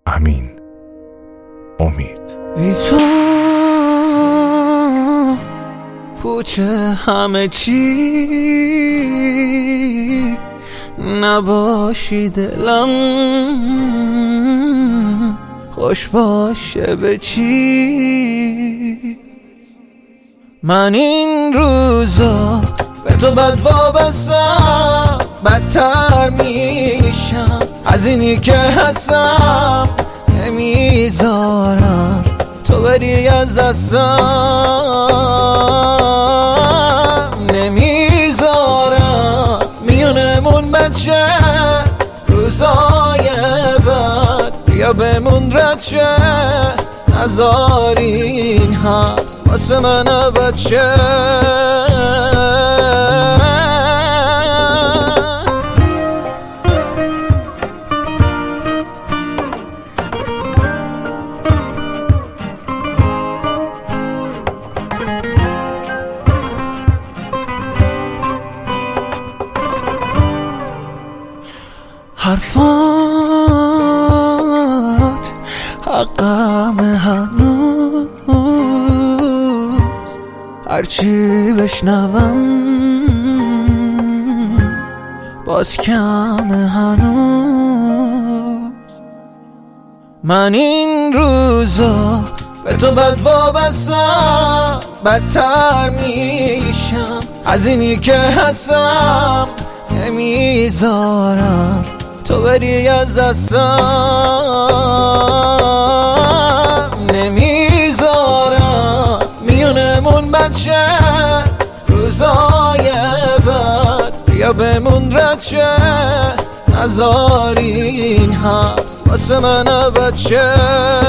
امین امید. بی تو پوچه همه چی، نباشی دلم خوش باشه به چی. من این روزا به تو بد وابستم، بدتر میشم از اینی که هستم. نمیذارم تو بری از دستم، نمیذارم میونمون بچه روزای بد بیا بمون رچه. نذار این حبس واسه من بچه. حرفات حقم هنوز، هرچی بشنوم باز کم هنوز. من این روزا به تو بد وابستم، بدتر میشم از اینی که هستم. نمیذارم تو بری از دستم، نمیذارم میونمون بچه روزای بد بیا بمون رچه. نذار این حبس واسه من بچه.